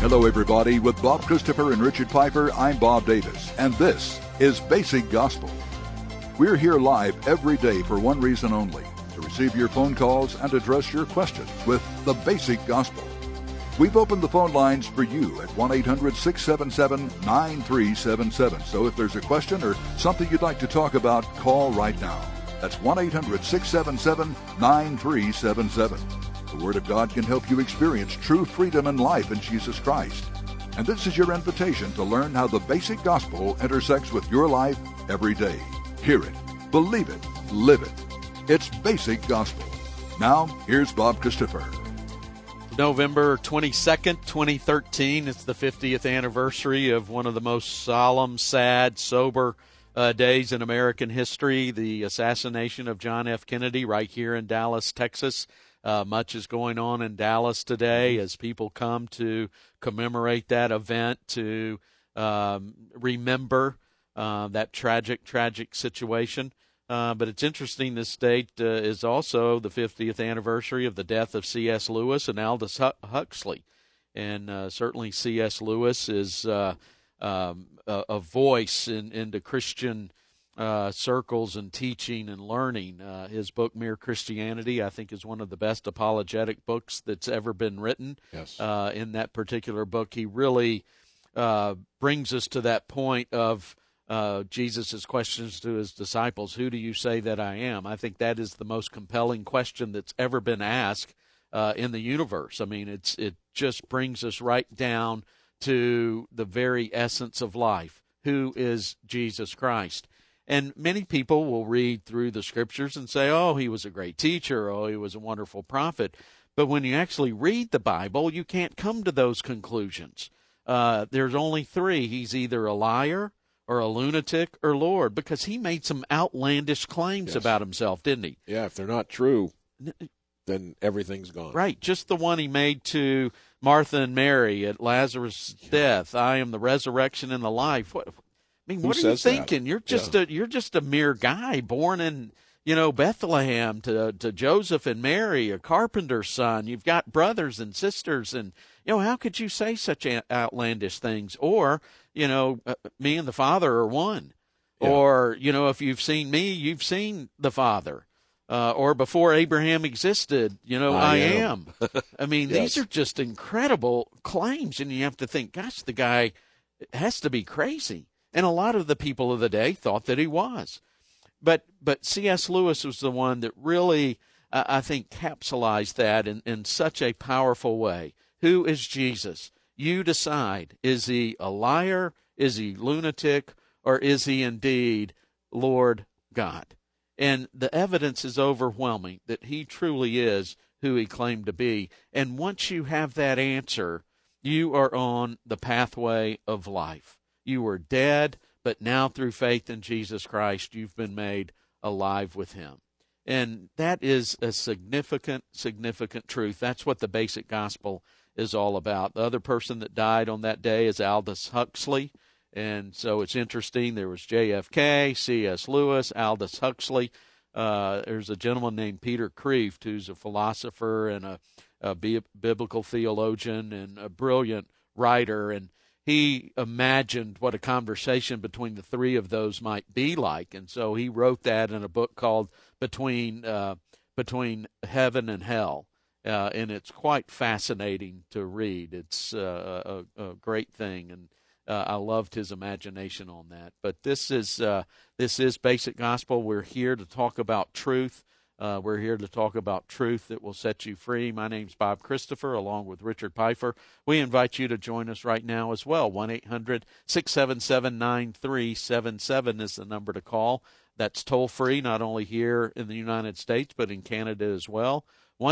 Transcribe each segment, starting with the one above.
Hello, everybody. With Bob Christopher and Richard Piper, I'm Bob Davis, and this is Basic Gospel. We're here live every day for one reason only, to receive your phone calls and address your questions with the Basic Gospel. We've opened the phone lines for you at 1-800-677-9377. So if there's a question or something you'd like to talk about, call right now. That's 1-800-677-9377. The Word of God can help you experience true freedom and life in Jesus Christ. And this is your invitation to learn how the basic gospel intersects with your life every day. Hear it, believe it, live it. It's Basic Gospel. Now, here's Bob Christopher. November 22nd, 2013. It's the 50th anniversary of one of the most solemn, sad, sober days in American history, the assassination of John F. Kennedy right here in Dallas, Texas. Much is going on in Dallas today as people come to commemorate that event, to remember that tragic situation. But it's interesting, this date is also the 50th anniversary of the death of C.S. Lewis and Aldous Huxley. And certainly C.S. Lewis is a voice into Christian circles and teaching and learning. His book, Mere Christianity, I think is one of the best apologetic books that's ever been written. Yes. In that particular book, he really brings us to that point of Jesus' questions to his disciples, who do you say that I am? I think that is the most compelling question that's ever been asked in the universe. I mean, it just brings us right down to the very essence of life. Who is Jesus Christ? And many people will read through the scriptures and say, oh, he was a great teacher, oh, he was a wonderful prophet. But when you actually read the Bible, you can't come to those conclusions. There's only three. He's either a liar or a lunatic or Lord, because he made some outlandish claims about himself, didn't he? Yeah, if they're not true, then everything's gone. Right, just the one he made to Martha and Mary at Lazarus' death. I am the resurrection and the life. What are you thinking? That? You're just a mere guy born in, Bethlehem to Joseph and Mary, a carpenter's son. You've got brothers and sisters, and how could you say such outlandish things? Or me and the Father are one. Yeah. Or if you've seen me, you've seen the Father. Or before Abraham existed, I am. I mean, Yes. These are just incredible claims, and you have to think, gosh, the guy has to be crazy. And a lot of the people of the day thought that he was. But C.S. Lewis was the one that really, I think, capsulized that in such a powerful way. Who is Jesus? You decide. Is he a liar? Is he lunatic? Or is he indeed Lord God? And the evidence is overwhelming that he truly is who he claimed to be. And once you have that answer, you are on the pathway of life. You were dead, but now through faith in Jesus Christ, you've been made alive with him. And that is a significant truth. That's what the basic gospel is all about. The other person that died on that day is Aldous Huxley. And so it's interesting. There was JFK, C.S. Lewis, Aldous Huxley. There's a gentleman named Peter Kreeft, who's a philosopher and a biblical theologian and a brilliant writer. And he imagined what a conversation between the three of those might be like. And so he wrote that in a book called Between Heaven and Hell. And it's quite fascinating to read. It's a great thing. And I loved his imagination on that. But this is Basic Gospel. We're here to talk about truth. We're here to talk about truth that will set you free. My name's Bob Christopher, along with Richard Piper. We invite you to join us right now as well. 1-800-677-9377 is the number to call. That's toll-free, not only here in the United States, but in Canada as well.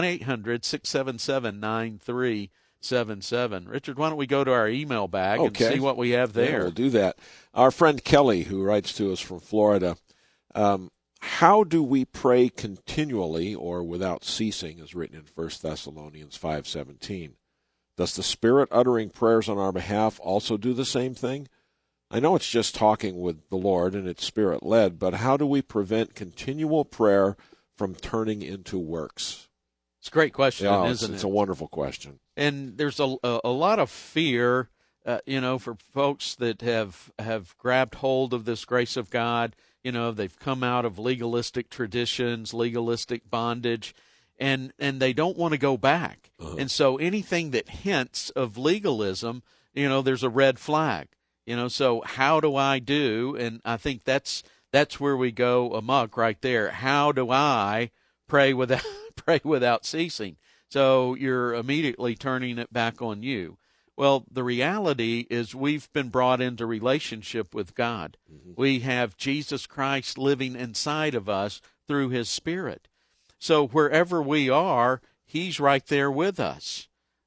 1-800-677-9377. Richard, why don't we go to our email bag and see what we have there? Yeah, we'll do that. Our friend Kelly, who writes to us from Florida, how do we pray continually or without ceasing, as written in 1 Thessalonians 5:17? Does the Spirit uttering prayers on our behalf also do the same thing? I know it's just talking with the Lord and it's Spirit-led, but how do we prevent continual prayer from turning into works? It's a great question, isn't it? It's a wonderful question. And there's a lot of fear, for folks that have grabbed hold of this grace of God. They've come out of legalistic traditions, legalistic bondage, and they don't want to go back. Uh-huh. And so anything that hints of legalism, there's a red flag. So how do I do? And I think that's where we go amok right there. How do I pray without ceasing? So you're immediately turning it back on you. Well, the reality is we've been brought into relationship with God. Mm-hmm. We have Jesus Christ living inside of us through his Spirit. So wherever we are, he's right there with us.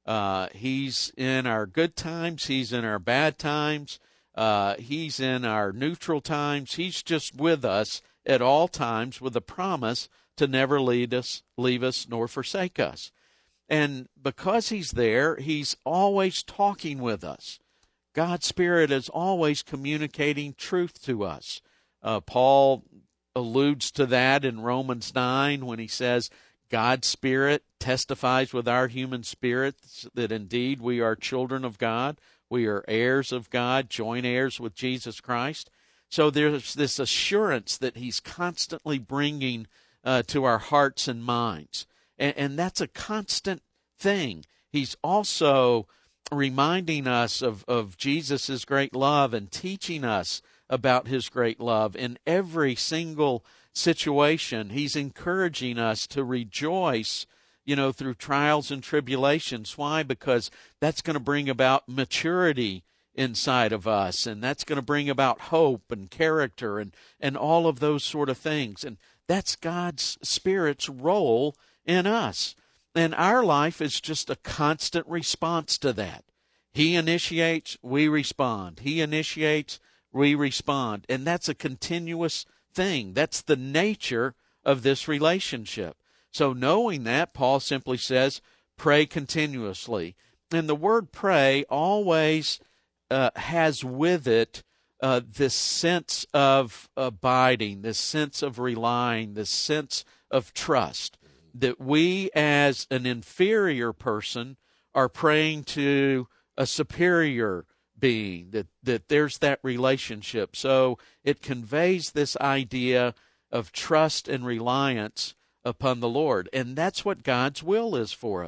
He's in our good times. He's in our bad times. He's in our neutral times. He's just with us at all times with a promise to never leave us, nor forsake us. And because he's there, he's always talking with us. God's Spirit is always communicating truth to us. Paul alludes to that in Romans 9 when he says, God's Spirit testifies with our human spirits that indeed we are children of God. We are heirs of God, joint heirs with Jesus Christ. So there's this assurance that he's constantly bringing to our hearts and minds. And that's a constant thing. He's also reminding us of Jesus' great love and teaching us about his great love in every single situation. He's encouraging us to rejoice, through trials and tribulations. Why? Because that's going to bring about maturity inside of us, and that's going to bring about hope and character and all of those sort of things. And that's God's Spirit's role in us. And our life is just a constant response to that. He initiates, we respond. He initiates, we respond. And that's a continuous thing. That's the nature of this relationship. So knowing that, Paul simply says, pray continuously. And the word pray always has with it this sense of abiding, this sense of relying, this sense of trust, that we as an inferior person are praying to a superior being, that there's that relationship. So it conveys this idea of trust and reliance upon the Lord. And that's what God's will is for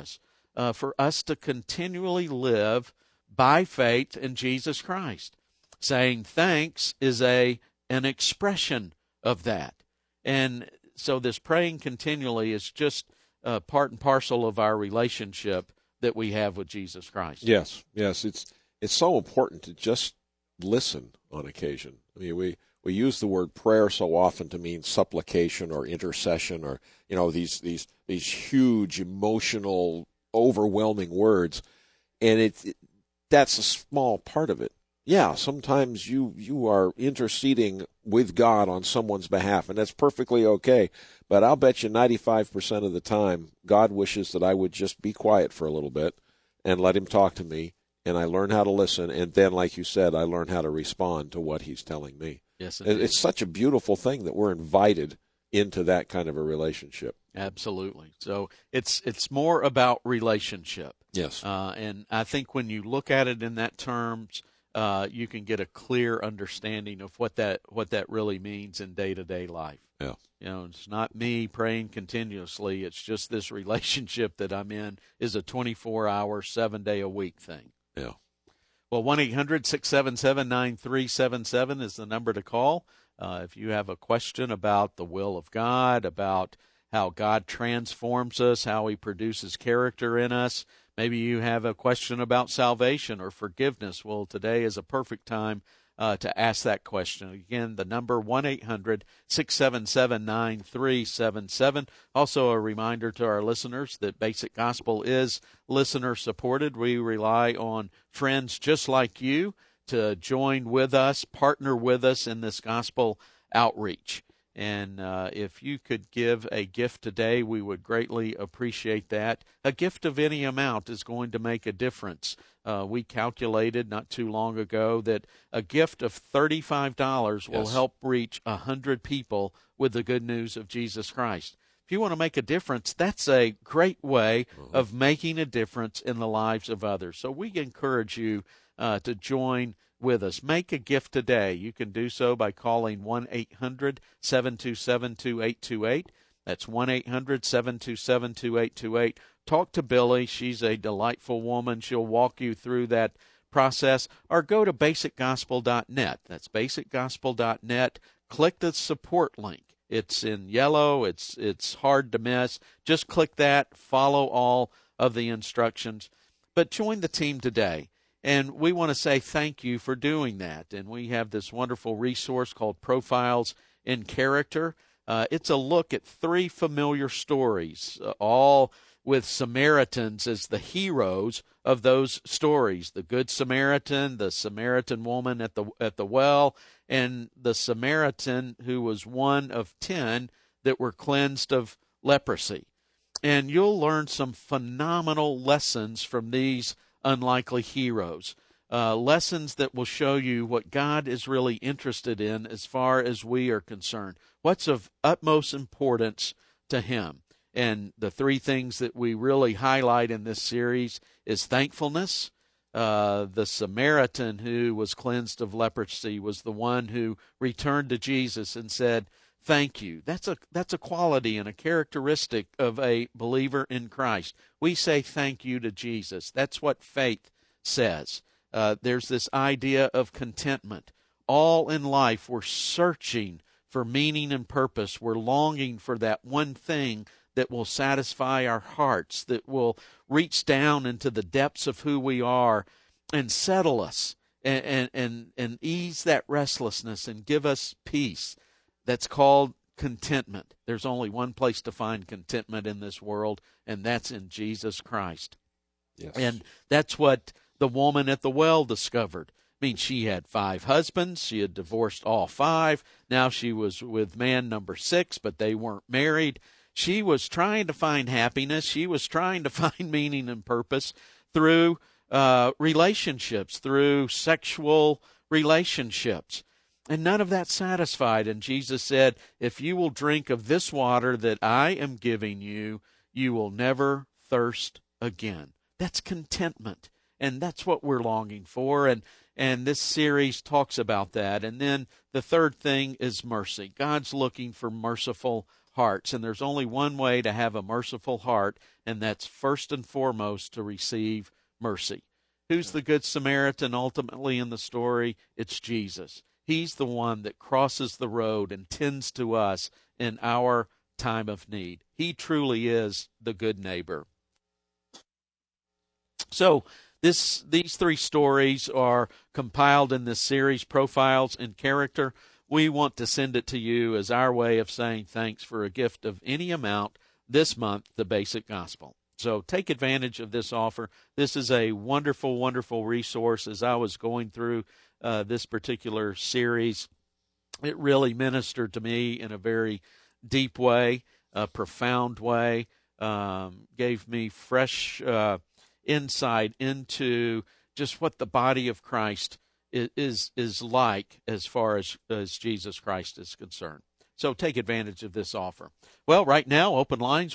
us to continually live by faith in Jesus Christ. Saying thanks is an expression of that. And so this praying continually is just part and parcel of our relationship that we have with Jesus Christ. Yes. It's so important to just listen on occasion. I mean, we use the word prayer so often to mean supplication or intercession or these huge emotional, overwhelming words, and that's a small part of it. Yeah, sometimes you are interceding with God on someone's behalf, and that's perfectly okay. But I'll bet you 95% of the time, God wishes that I would just be quiet for a little bit and let him talk to me, and I learn how to listen, and then, like you said, I learn how to respond to what he's telling me. Yes, indeed. It's such a beautiful thing that we're invited into that kind of a relationship. Absolutely. So it's more about relationship. Yes. And I think when you look at it in that terms, you can get a clear understanding of what that really means in day-to-day life. Yeah. It's not me praying continuously. It's just this relationship that I'm in is a 24-hour, 7-day-a-week thing. Yeah. Well, 1-800-677-9377 is the number to call. If you have a question about the will of God, about how God transforms us, how he produces character in us, maybe you have a question about salvation or forgiveness. Well, today is a perfect time to ask that question. Again, the number 1-800-677-9377. Also a reminder to our listeners that Basic Gospel is listener-supported. We rely on friends just like you to join with us, partner with us in this gospel outreach. And if you could give a gift today, we would greatly appreciate that. A gift of any amount is going to make a difference. We calculated not too long ago that a gift of $35 will help reach 100 people with the good news of Jesus Christ. if you want to make a difference, that's a great way of making a difference in the lives of others. So we encourage you to join with us. Make a gift today. You can do so by calling 1-800-727-2828. That's 1-800-727-2828. Talk to Billy. She's a delightful woman. She'll walk you through that process. Or go to basicgospel.net. That's basicgospel.net. Click the support link. It's in yellow. It's hard to miss. Just click that. Follow all of the instructions. But join the team today. And we want to say thank you for doing that. And we have this wonderful resource called Profiles in Character. It's a look at 3 familiar stories, all with Samaritans as the heroes of those stories. The Good Samaritan, the Samaritan woman at the well, and the Samaritan who was one of 10 that were cleansed of leprosy. And you'll learn some phenomenal lessons from these unlikely heroes, lessons that will show you what God is really interested in as far as we are concerned, what's of utmost importance to Him. And the 3 things that we really highlight in this series is thankfulness. The Samaritan who was cleansed of leprosy was the one who returned to Jesus and said, thank you. That's a quality and a characteristic of a believer in Christ. We say thank you to Jesus. That's what faith says. There's this idea of contentment. All in life, we're searching for meaning and purpose. We're longing for that one thing that will satisfy our hearts, that will reach down into the depths of who we are and settle us and ease that restlessness and give us peace. That's called contentment. There's only one place to find contentment in this world, and that's in Jesus Christ. Yes. And that's what the woman at the well discovered. I mean, she had 5 husbands. She had divorced all 5. Now she was with man number 6, but they weren't married. She was trying to find happiness. She was trying to find meaning and purpose through relationships, through sexual relationships. And none of that satisfied. And Jesus said, if you will drink of this water that I am giving you, you will never thirst again. That's contentment. And that's what we're longing for. And this series talks about that. And then the third thing is mercy. God's looking for merciful hearts. And there's only one way to have a merciful heart, and that's first and foremost to receive mercy. Who's the Good Samaritan ultimately in the story? It's Jesus. He's the one that crosses the road and tends to us in our time of need. He truly is the good neighbor. So these 3 stories are compiled in this series, Profiles in Character. We want to send it to you as our way of saying thanks for a gift of any amount this month, the Basic Gospel. So take advantage of this offer. This is a wonderful, wonderful resource. As I was going through this particular series, it really ministered to me in a very deep way, a profound way, gave me fresh insight into just what the body of Christ is like as far as Jesus Christ is concerned. So take advantage of this offer. Well, right now, open lines,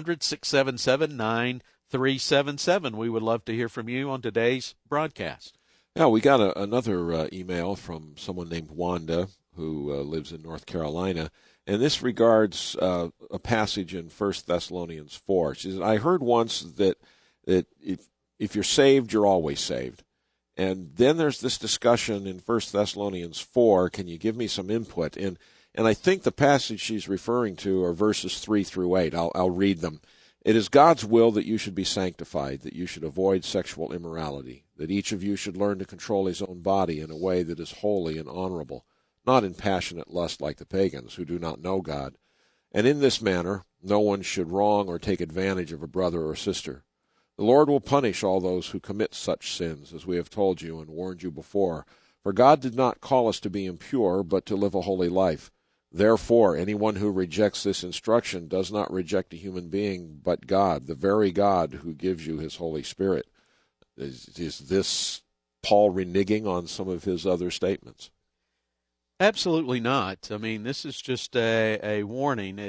1-800-677-9377. We would love to hear from you on today's broadcast. Yeah, we got another email from someone named Wanda who lives in North Carolina, and this regards a passage in 1 Thessalonians 4. She says, I heard once that if you're saved, you're always saved. And then there's this discussion in 1 Thessalonians 4, can you give me some input? And I think the passage she's referring to are verses 3 through 8. I'll read them. It is God's will that you should be sanctified, that you should avoid sexual immorality, that each of you should learn to control his own body in a way that is holy and honorable, not in passionate lust like the pagans who do not know God. And in this manner, no one should wrong or take advantage of a brother or sister. The Lord will punish all those who commit such sins, as we have told you and warned you before. For God did not call us to be impure, but to live a holy life. Therefore, anyone who rejects this instruction does not reject a human being, but God, the very God who gives you his Holy Spirit. Is this Paul reneging on some of his other statements? Absolutely not. I mean, this is just a warning.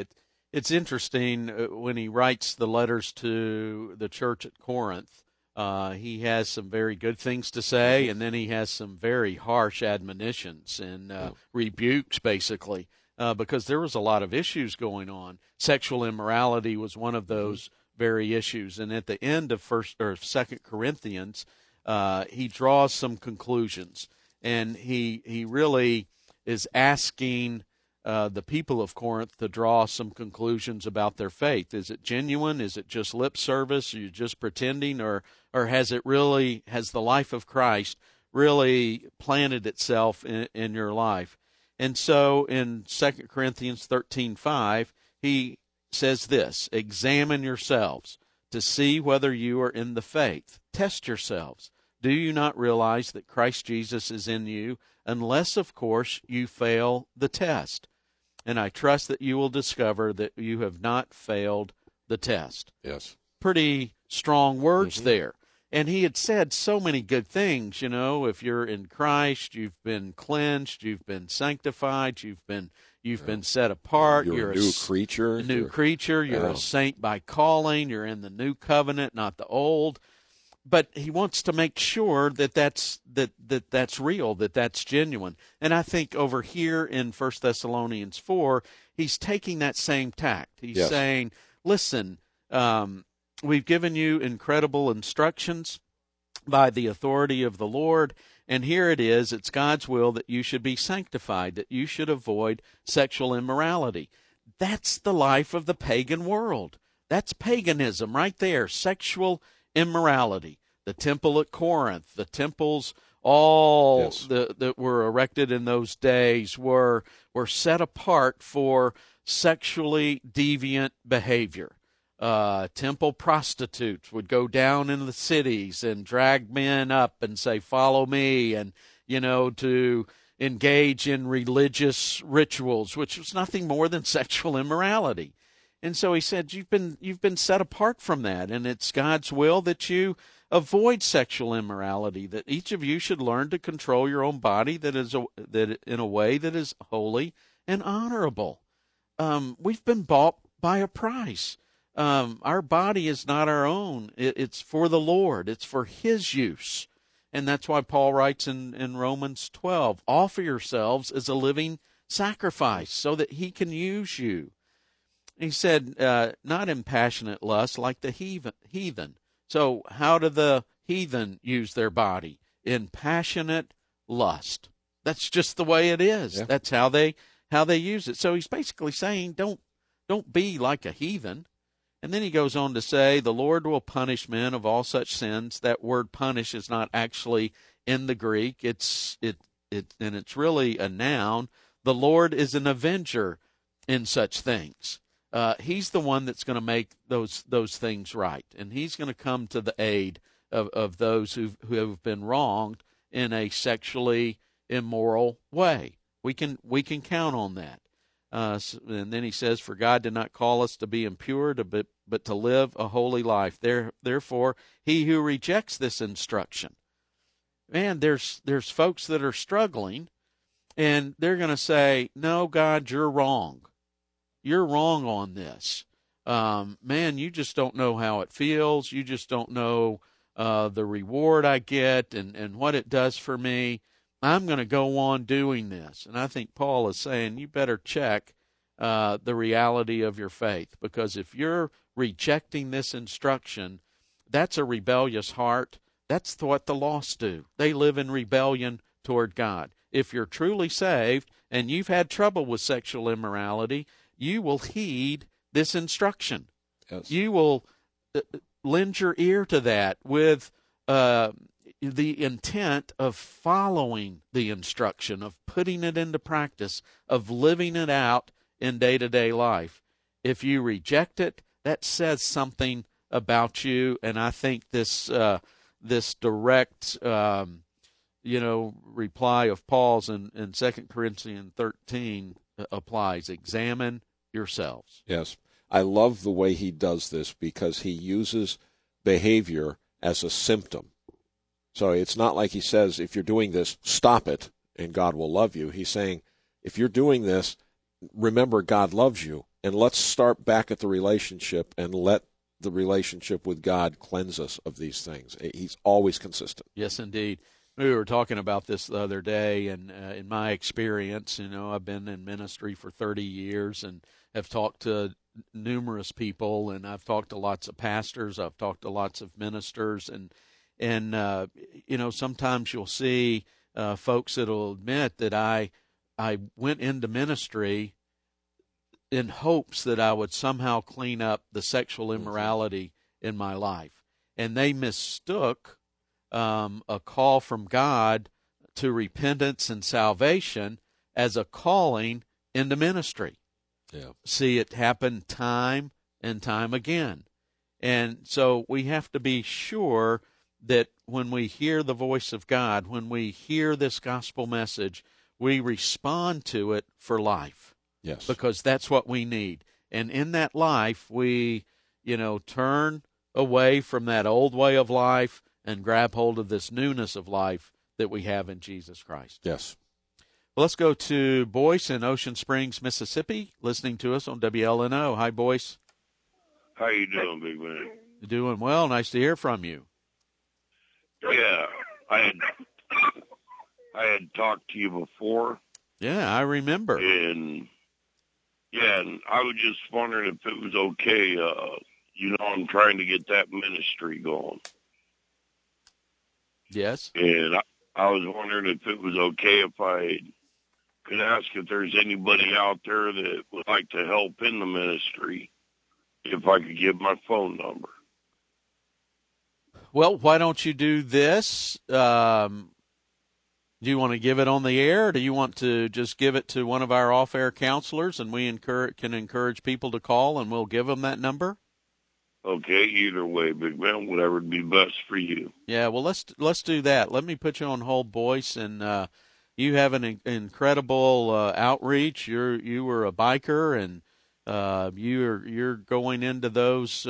It's interesting when he writes the letters to the church at Corinth. He has some very good things to say, and then he has some very harsh admonitions and rebukes, basically, because there was a lot of issues going on. Sexual immorality was one of those very issues, and at the end of Second Corinthians, he draws some conclusions, and he really is asking the people of Corinth to draw some conclusions about their faith. Is it genuine? Is it just lip service? Are you just pretending, or has the life of Christ really planted itself in your life? And so in 2 Corinthians 13:5, he says this: examine yourselves to see whether you are in the faith. Test yourselves. Do you not realize that Christ Jesus is in you, unless, of course, you fail the test? And I trust that you will discover that you have not failed the test. Yes. Pretty strong words there. And he had said so many good things. If you're in Christ, you've been cleansed, you've been sanctified, you've been set apart. You're a new creature. You're a saint by calling. You're in the new covenant, not the old. But he wants to make sure that that's real, that that's genuine. And I think over here in 1 Thessalonians 4, he's taking that same tact. He's saying, listen, we've given you incredible instructions by the authority of the Lord, and here it is. It's God's will that you should be sanctified, that you should avoid sexual immorality. That's the life of the pagan world. That's paganism right there, sexual immorality. The temple at Corinth, the temples that were erected in those days were set apart for sexually deviant behavior. Temple prostitutes would go down in the cities and drag men up and say, "Follow me," and to engage in religious rituals, which was nothing more than sexual immorality. And so he said, you've been set apart from that, and it's God's will that you avoid sexual immorality, that each of you should learn to control your own body that in a way that is holy and honorable. We've been bought by a price. Our body is not our own. It's for the Lord. It's for His use. And that's why Paul writes in Romans 12, offer yourselves as a living sacrifice so that He can use you. He said, not in passionate lust like the heathen. So how do the heathen use their body? In passionate lust. That's just the way it is. Yeah. That's how they use it. So he's basically saying, don't be like a heathen. And then he goes on to say, the Lord will punish men of all such sins. That word punish is not actually in the Greek. It's really a noun. The Lord is an avenger in such things. He's the one that's going to make those things right, and He's going to come to the aid of those who have been wronged in a sexually immoral way. We can count on that. And then he says, "For God did not call us to be impure, but to live a holy life. Therefore, he who rejects this instruction," man, there's folks that are struggling, and they're going to say, "No, God, you're wrong. You're wrong on this. Man, you just don't know how it feels. You just don't know the reward I get and what it does for me. I'm going to go on doing this." And I think Paul is saying, you better check the reality of your faith, because if you're rejecting this instruction, that's a rebellious heart. That's what the lost do. They live in rebellion toward God. If you're truly saved and you've had trouble with sexual immorality, you will heed this instruction. Yes. You will lend your ear to that with the intent of following the instruction, of putting it into practice, of living it out in day-to-day life. If you reject it, that says something about you, and I think this direct reply of Paul's in 2 Corinthians 13 applies. Examine yourselves. Yes. I love the way he does this, because he uses behavior as a symptom. So it's not like he says, if you're doing this, stop it and God will love you. He's saying, if you're doing this, remember God loves you. and let's start back at the relationship and let the relationship with God cleanse us of these things. He's always consistent. Yes, indeed. We were talking about this the other day, and in my experience, I've been in ministry for 30 years and have talked to numerous people, and I've talked to lots of pastors, I've talked to lots of ministers, and sometimes you'll see folks that'll admit that I went into ministry in hopes that I would somehow clean up the sexual immorality in my life. And they mistook a call from God to repentance and salvation as a calling into ministry. Yeah. See it happen time and time again. And so we have to be sure that when we hear the voice of God, when we hear this gospel message, we respond to it for life. Yes. Because that's what we need. And in that life, we, turn away from that old way of life and grab hold of this newness of life that we have in Jesus Christ. Yes. Well, let's go to Boyce in Ocean Springs, Mississippi, listening to us on WLNO. Hi, Boyce. How you doing, big man? Doing well. Nice to hear from you. Yeah, I had talked to you before. Yeah, I remember. And I was just wondering if it was okay. I'm trying to get that ministry going. Yes. And I was wondering if it was okay if I could ask if there's anybody out there that would like to help in the ministry, if I could give my phone number. Well, why don't you do this? Do you want to give it on the air, or do you want to just give it to one of our off-air counselors, and we can encourage people to call, and we'll give them that number? Okay, either way, big man, whatever would be best for you. Yeah, well, let's do that. Let me put you on hold, Boyce, and you have an incredible outreach. You were a biker, and you're going into those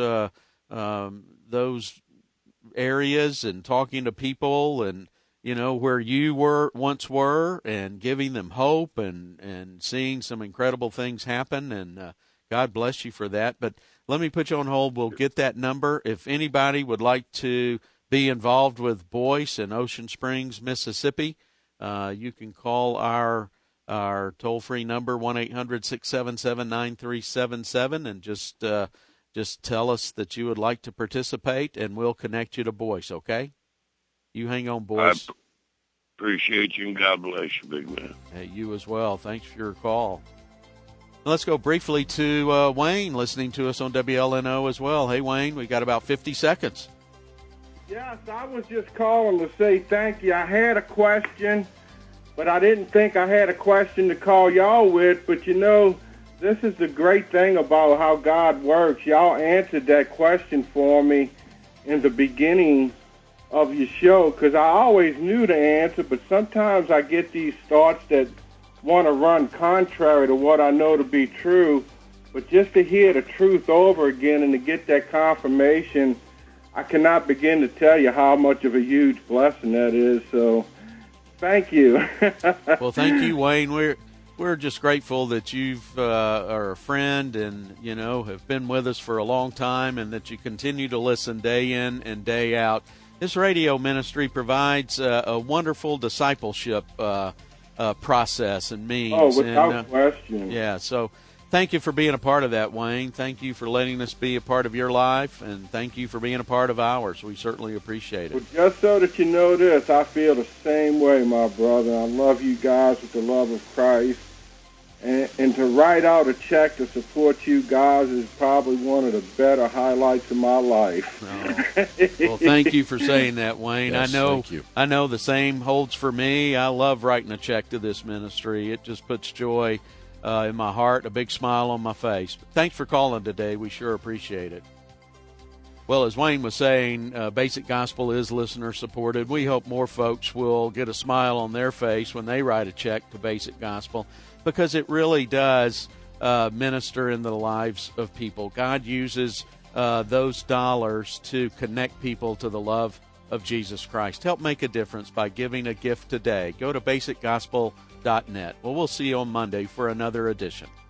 areas and talking to people, and where you once were, and giving them hope and seeing some incredible things happen, and God bless you for that. But let me put you on hold. We'll get that number. If anybody would like to be involved with Boyce in Ocean Springs, Mississippi, you can call our toll-free number, 1-800-677-9377, and just tell us that you would like to participate, and we'll connect you to Boyce, okay? You hang on, Boyce. I appreciate you, and God bless you, big man. Hey, you as well. Thanks for your call. Let's go briefly to Wayne, listening to us on WLNO as well. Hey, Wayne, we got about 50 seconds. Yes, I was just calling to say thank you. I had a question, but I didn't think I had a question to call y'all with. But, this is the great thing about how God works. Y'all answered that question for me in the beginning of your show, because I always knew the answer, but sometimes I get these thoughts that want to run contrary to what I know to be true. But just to hear the truth over again and to get that confirmation, I cannot begin to tell you how much of a huge blessing that is. So thank you. Well, thank you, Wayne. We're just grateful that you've are a friend and, have been with us for a long time, and that you continue to listen day in and day out. This radio ministry provides a wonderful discipleship process and means. Oh, without question. Yeah, so thank you for being a part of that, Wayne. Thank you for letting us be a part of your life, and thank you for being a part of ours. We certainly appreciate it. Well, just so that you know this, I feel the same way, my brother. I love you guys with the love of Christ. And to write out a check to support you guys is probably one of the better highlights of my life. Oh. Well, thank you for saying that, Wayne. Yes, thank you. I know the same holds for me. I love writing a check to this ministry. It just puts joy in my heart, a big smile on my face. But thanks for calling today. We sure appreciate it. Well, as Wayne was saying, Basic Gospel is listener-supported. We hope more folks will get a smile on their face when they write a check to Basic Gospel, because it really does minister in the lives of people. God uses those dollars to connect people to the love of Jesus Christ. Help make a difference by giving a gift today. Go to basicgospel.net. Well, we'll see you on Monday for another edition.